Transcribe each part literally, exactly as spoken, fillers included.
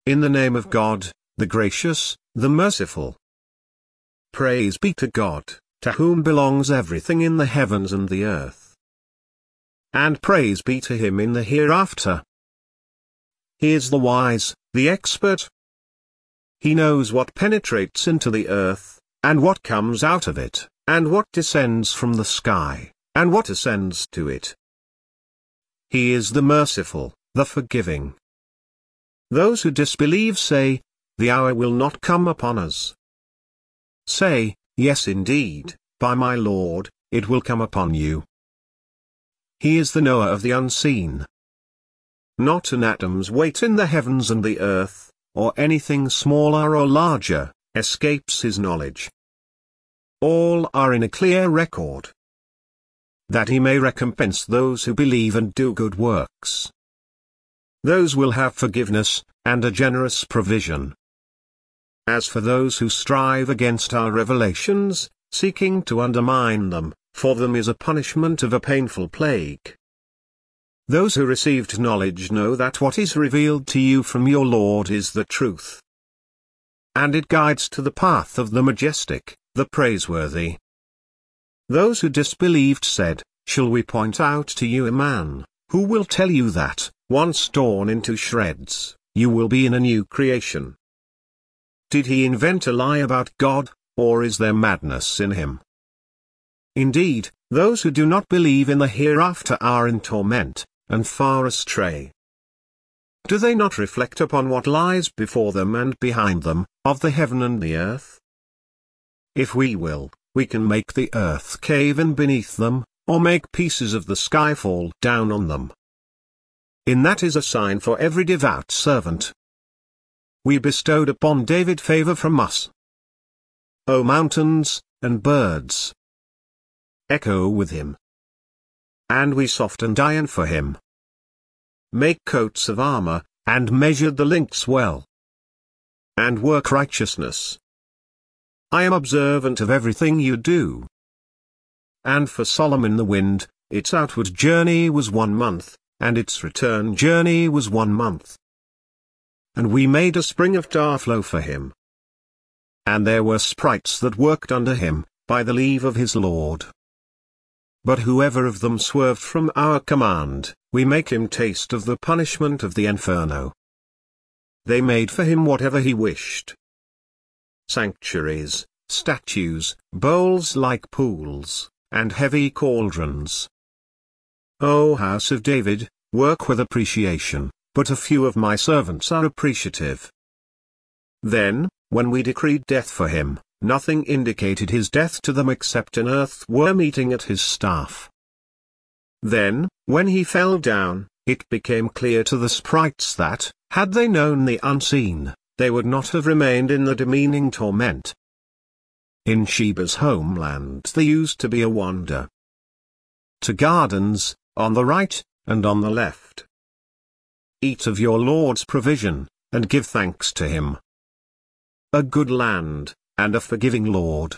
in the name of God, the gracious, the merciful. Praise be to God, to whom belongs everything in the heavens and the earth. And praise be to him in the hereafter. He is the wise, the expert. He knows what penetrates into the earth, and what comes out of it, and what descends from the sky, and what ascends to it. He is the merciful, the forgiving. Those who disbelieve say, the hour will not come upon us. Say, yes indeed, by my Lord, it will come upon you. He is the knower of the unseen. Not an atom's weight in the heavens and the earth, or anything smaller or larger, escapes his knowledge. All are in a clear record, that he may recompense those who believe and do good works. Those will have forgiveness, and a generous provision. As for those who strive against our revelations, seeking to undermine them, for them is a punishment of a painful plague. Those who received knowledge know that what is revealed to you from your Lord is the truth. And it guides to the path of the majestic, the praiseworthy. Those who disbelieved said, shall we point out to you a man, who will tell you that, once torn into shreds, you will be in a new creation? Did he invent a lie about God, or is there madness in him? Indeed, those who do not believe in the hereafter are in torment, and far astray. Do they not reflect upon what lies before them and behind them, of the heaven and the earth? If we will, we can make the earth cave in beneath them, or make pieces of the sky fall down on them. In that is a sign for every devout servant. We bestowed upon David favor from us. O mountains, and birds, echo with him. And we softened iron for him. Make coats of armor, and measured the links well. And work righteousness. I am observant of everything you do. And for Solomon the wind, its outward journey was one month, and its return journey was one month. And we made a spring of Darflow for him. And there were sprites that worked under him, by the leave of his Lord. But whoever of them swerved from our command, we make him taste of the punishment of the inferno. They made for him whatever he wished. Sanctuaries, statues, bowls like pools, and heavy cauldrons. O house of David, work with appreciation, but a few of my servants are appreciative. Then, when we decreed death for him, nothing indicated his death to them except an earthworm eating at his staff. Then, when he fell down, it became clear to the sprites that, had they known the unseen, they would not have remained in the demeaning torment. In Sheba's homeland there used to be a wonder. To gardens, on the right, and on the left. Eat of your Lord's provision, and give thanks to him. A good land, and a forgiving Lord.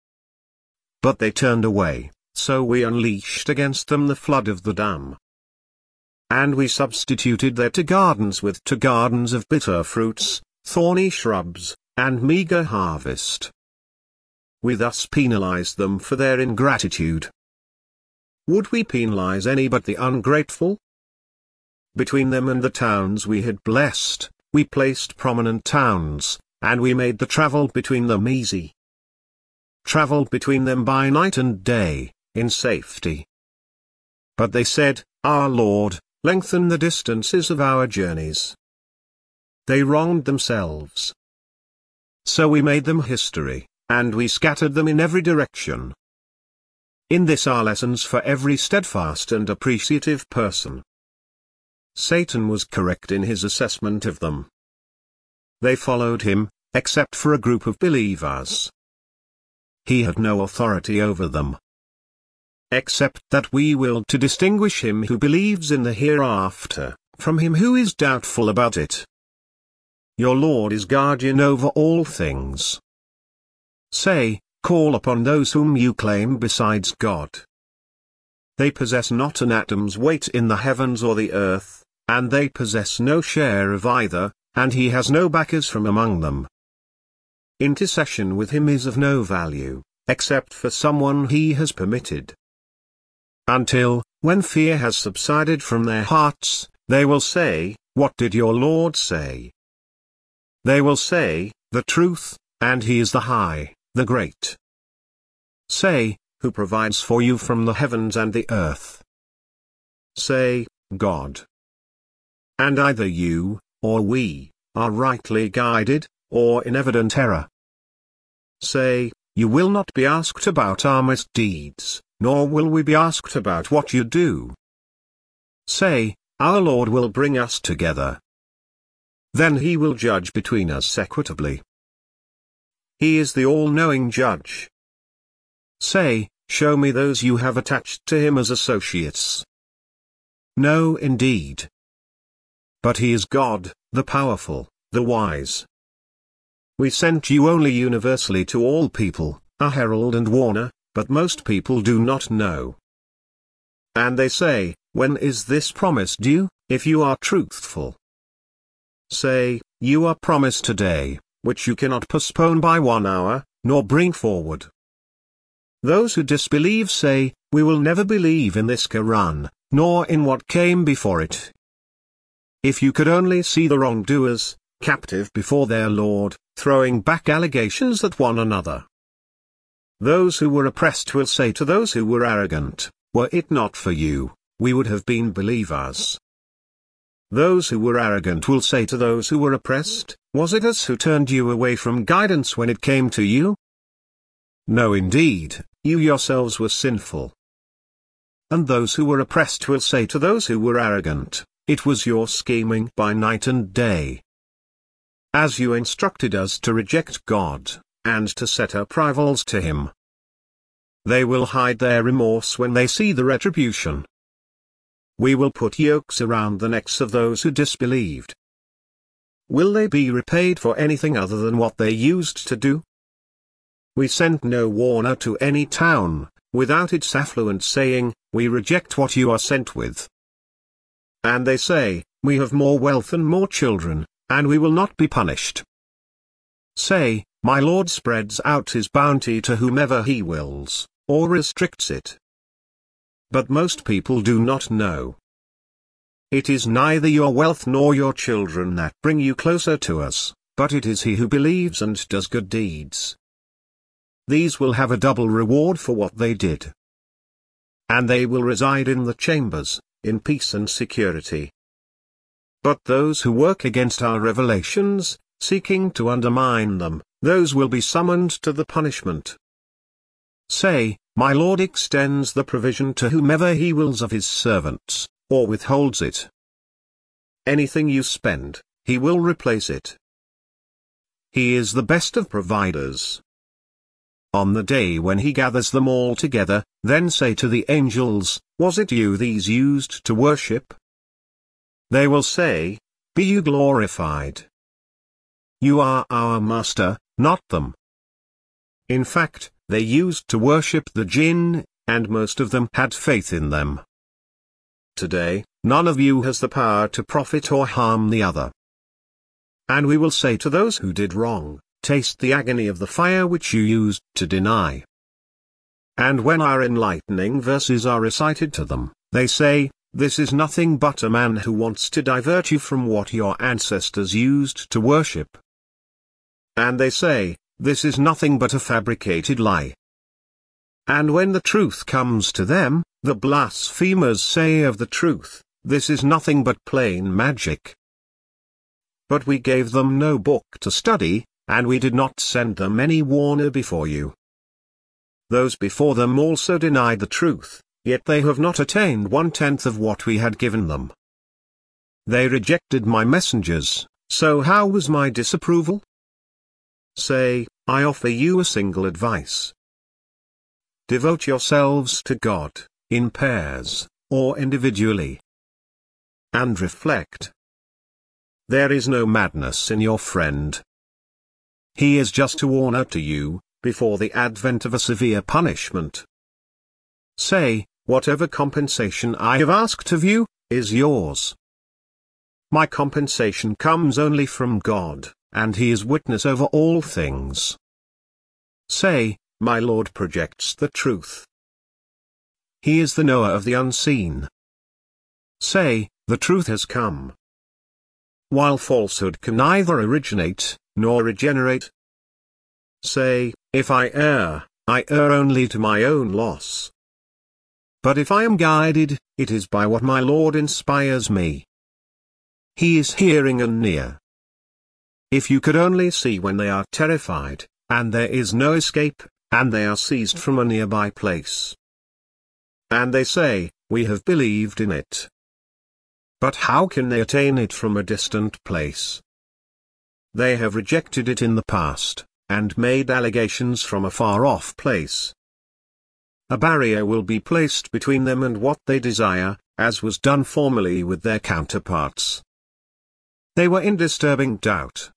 But they turned away, so we unleashed against them the flood of the dam. And we substituted their to gardens with to gardens of bitter fruits, thorny shrubs, and meager harvest. We thus penalized them for their ingratitude. Would we penalize any but the ungrateful? Between them and the towns we had blessed, we placed prominent towns, and we made the travel between them easy. Travel between them by night and day, in safety. But they said, Our Lord, lengthen the distances of our journeys. They wronged themselves. So we made them history, and we scattered them in every direction. In this are lessons for every steadfast and appreciative person. Satan was correct in his assessment of them. They followed him, except for a group of believers. He had no authority over them. Except that we will to distinguish him who believes in the hereafter, from him who is doubtful about it. Your Lord is guardian over all things. Say, call upon those whom you claim besides God. They possess not an atom's weight in the heavens or the earth, and they possess no share of either, and he has no backers from among them. Intercession with him is of no value, except for someone he has permitted. Until, when fear has subsided from their hearts, they will say, "What did your Lord say?" They will say, "The truth, and he is the high, the great." Say, "Who provides for you from the heavens and the earth?" Say, "God." And either you, or we, are rightly guided, or in evident error. Say, "You will not be asked about our misdeeds, nor will we be asked about what you do." Say, "Our Lord will bring us together. Then he will judge between us equitably. He is the all-knowing judge." Say, "Show me those you have attached to him as associates." No, indeed. But he is God, the powerful, the wise. We sent you only universally to all people, a herald and warner, but most people do not know. And they say, "When is this promise due, if you are truthful?" Say, "You are promised today, which you cannot postpone by one hour, nor bring forward." Those who disbelieve say, "We will never believe in this Quran, nor in what came before it." If you could only see the wrongdoers, captive before their Lord, throwing back allegations at one another. Those who were oppressed will say to those who were arrogant, "Were it not for you, we would have been believers." Those who were arrogant will say to those who were oppressed, "Was it us who turned you away from guidance when it came to you? No, indeed, you yourselves were sinful." And those who were oppressed will say to those who were arrogant, "It was your scheming by night and day. As you instructed us to reject God, and to set up rivals to him." They will hide their remorse when they see the retribution. We will put yokes around the necks of those who disbelieved. Will they be repaid for anything other than what they used to do? We sent no warner to any town, without its affluent saying, "We reject what you are sent with." And they say, "We have more wealth and more children, and we will not be punished." Say, "My Lord spreads out his bounty to whomever he wills, or restricts it." But most people do not know. It is neither your wealth nor your children that bring you closer to us, but it is he who believes and does good deeds. These will have a double reward for what they did. And they will reside in the chambers, in peace and security. But those who work against our revelations, seeking to undermine them, those will be summoned to the punishment. Say, "My Lord extends the provision to whomever he wills of his servants, or withholds it. Anything you spend, he will replace it. He is the best of providers." On the day when he gathers them all together, then say to the angels, "Was it you these used to worship?" They will say, "Be you glorified. You are our master, not them." In fact, they used to worship the jinn, and most of them had faith in them. Today, none of you has the power to profit or harm the other. And we will say to those who did wrong, "Taste the agony of the fire which you used to deny." And when our enlightening verses are recited to them, they say, "This is nothing but a man who wants to divert you from what your ancestors used to worship." And they say, "This is nothing but a fabricated lie." And when the truth comes to them, the blasphemers say of the truth, "This is nothing but plain magic." But we gave them no book to study, and we did not send them any warner before you. Those before them also denied the truth, yet they have not attained one-tenth of what we had given them. They rejected my messengers, so how was my disapproval? Say, I offer you a single advice. Devote yourselves to God, in pairs, or individually. And reflect. There is no madness in your friend. He is just to warn out to you, before the advent of a severe punishment. Say, whatever compensation I have asked of you, is yours. My compensation comes only from God, and He is witness over all things. Say, my Lord projects the truth. He is the knower of the unseen. Say, the truth has come. While falsehood can neither originate, nor regenerate. Say, if I err, I err only to my own loss. But if I am guided, it is by what my Lord inspires me. He is hearing and near. If you could only see when they are terrified, and there is no escape, and they are seized from a nearby place. And they say, we have believed in it. But how can they attain it from a distant place? They have rejected it in the past, and made allegations from a far-off place. A barrier will be placed between them and what they desire, as was done formerly with their counterparts. They were in disturbing doubt,